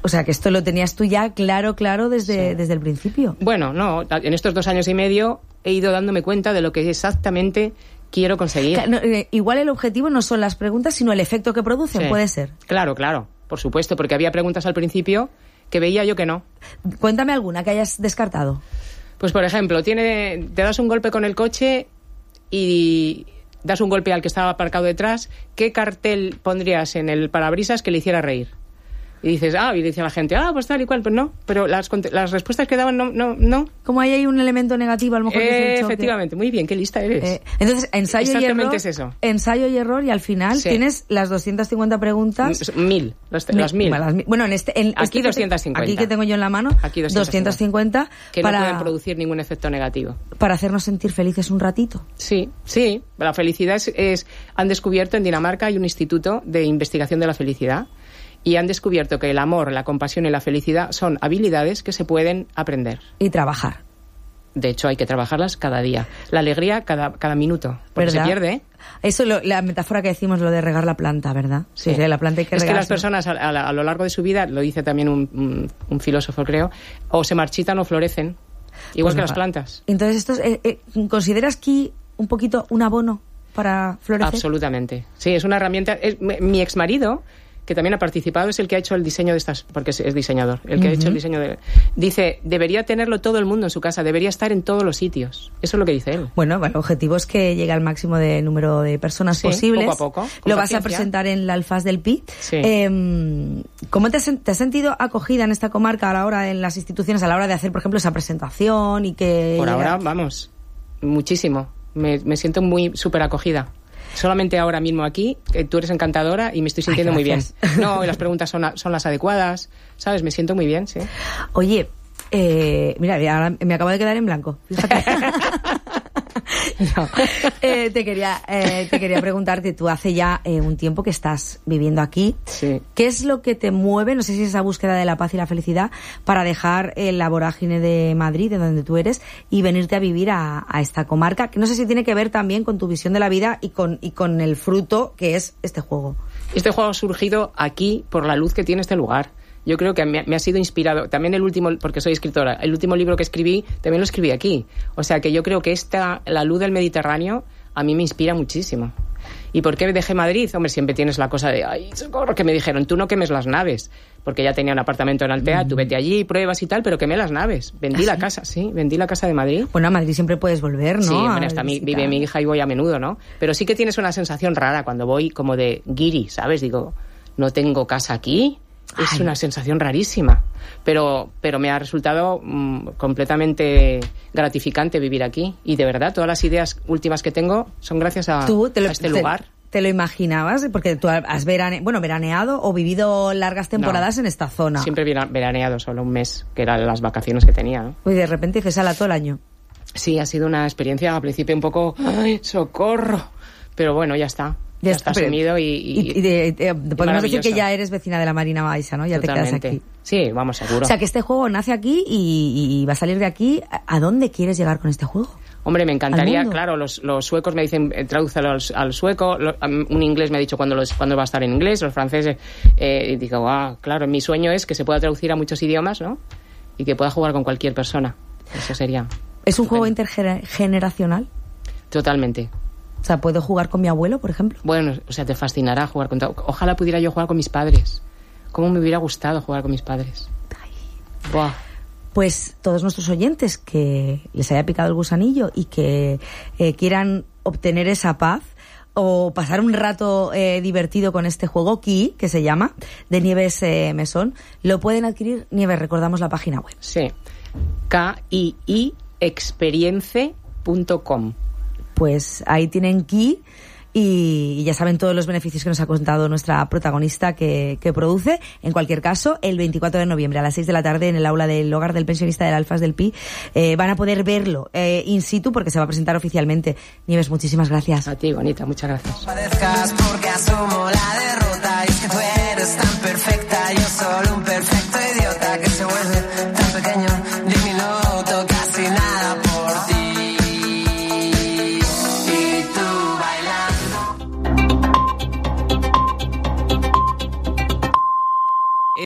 O sea, que esto lo tenías tú ya claro desde el principio. Bueno, no, en estos 2 años y medio he ido dándome cuenta de lo que exactamente quiero conseguir. Igual el objetivo no son las preguntas, sino el efecto que producen, puede ser. Claro, por supuesto, porque había preguntas al principio que veía yo que no. Cuéntame alguna que hayas descartado. Pues, por ejemplo, te das un golpe con el coche y das un golpe al que estaba aparcado detrás. ¿Qué cartel pondrías en el parabrisas que le hiciera reír? Y dices, y dice la gente, pues tal y cual, pues no. Pero las respuestas que daban no. Como ahí hay un elemento negativo, a lo mejor que efectivamente, muy bien, qué lista eres. Entonces, ensayo y error. Es eso. Ensayo y error, y al final tienes las 250 preguntas. 1000, las 1000. Bueno, aquí 250. Aquí que tengo yo en la mano, aquí 250 que no pueden producir ningún efecto negativo. Para hacernos sentir felices un ratito. Sí. La felicidad han descubierto en Dinamarca, hay un instituto de investigación de la felicidad. Y han descubierto que el amor, la compasión y la felicidad son habilidades que se pueden aprender. Y trabajar. De hecho, hay que trabajarlas cada día. La alegría cada minuto. Porque ¿verdad? Se pierde, ¿eh? Eso, la metáfora que decimos, lo de regar la planta, ¿verdad? Sí. La planta hay que regar. Es que las personas a lo largo de su vida, lo dice también un filósofo, creo, o se marchitan o florecen. Igual que las plantas. Entonces, ¿consideras aquí un poquito un abono para florecer? Absolutamente. Sí, es una herramienta. Mi exmarido, que también ha participado, es el que ha hecho el diseño de estas, porque es diseñador, el que ha hecho el diseño dice, debería tenerlo todo el mundo en su casa, debería estar en todos los sitios. Eso es lo que dice él. Bueno, el objetivo es que llegue al máximo de número de personas posibles. Poco a poco. Lo vas a presentar en la Alfaz del Pi. Sí. ¿Cómo te has sentido acogida en esta comarca a la hora, en las instituciones, a la hora de hacer, por ejemplo, esa presentación y que... Por ahora, vamos, muchísimo. Me siento muy súper acogida. Solamente ahora mismo aquí, tú eres encantadora y me estoy sintiendo muy bien. No, y las preguntas son las adecuadas, ¿sabes? Me siento muy bien, sí. Oye, mira, ahora me acabo de quedar en blanco, fíjate. No, te quería preguntarte, tú hace ya un tiempo que estás viviendo aquí. Sí. ¿Qué es lo que te mueve, no sé si es esa búsqueda de la paz y la felicidad, para dejar la vorágine de Madrid, de donde tú eres, y venirte a vivir a esta comarca? Que no sé si tiene que ver también con tu visión de la vida y con el fruto que es este juego. Este juego ha surgido aquí por la luz que tiene este lugar. Yo creo que me ha sido inspirado. También el último, porque soy escritora, el último libro que escribí, también lo escribí aquí. O sea que yo creo que la luz del Mediterráneo a mí me inspira muchísimo. ¿Y por qué dejé Madrid? Hombre, siempre tienes la cosa de, ¡ay, socorro! Que me dijeron, tú no quemes las naves. Porque ya tenía un apartamento en Altea, tú vete allí, pruebas y tal, pero quemé las naves. Vendí la casa, vendí la casa de Madrid. Bueno, a Madrid siempre puedes volver, ¿no? Sí, bueno, vive mi hija y voy a menudo, ¿no? Pero sí que tienes una sensación rara cuando voy como de guiri, ¿sabes? Digo, no tengo casa aquí. Es una sensación rarísima, pero me ha resultado completamente gratificante vivir aquí. Y de verdad, todas las ideas últimas que tengo son gracias a este lugar. ¿Te lo imaginabas? Porque tú has veraneado o vivido largas temporadas en esta zona. Siempre veraneado, solo un mes, que eran las vacaciones que tenía, ¿no? Y de repente dices, ala, todo el año. Sí, ha sido una experiencia al principio un poco, ¡ay, socorro! Pero bueno, ya está. Ya está asumido y podemos decir que ya eres vecina de la Marina Baixa, ¿no? Ya totalmente. Te quedas aquí. Sí, vamos, seguro. O sea, que este juego nace aquí y va a salir de aquí. ¿A dónde quieres llegar con este juego? Hombre, me encantaría, claro, los suecos me dicen, tradúcelo al sueco, un inglés me ha dicho cuándo va a estar en inglés, los franceses, y digo, claro, mi sueño es que se pueda traducir a muchos idiomas, ¿no? Y que pueda jugar con cualquier persona. Eso sería. ¿Es un juego intergeneracional? Totalmente. O sea, ¿puedo jugar con mi abuelo, por ejemplo? Bueno, o sea, te fascinará jugar con... Ojalá pudiera yo jugar con mis padres. ¿Cómo me hubiera gustado jugar con mis padres? Buah. Pues todos nuestros oyentes que les haya picado el gusanillo y que quieran obtener esa paz o pasar un rato divertido con este juego Ki, que se llama, de Nieves Mesón, lo pueden adquirir. Nieves, recordamos la página web. Sí, KII experience.com. Pues ahí tienen Ki y ya saben todos los beneficios que nos ha contado nuestra protagonista que produce. En cualquier caso, el 24 de noviembre a las 6 de la tarde en el aula del Hogar del Pensionista del Alfaz del Pi van a poder verlo in situ porque se va a presentar oficialmente. Nieves, muchísimas gracias. A ti, bonita, muchas gracias. Porque asumo la derrota y es que tú eres tan perfecta.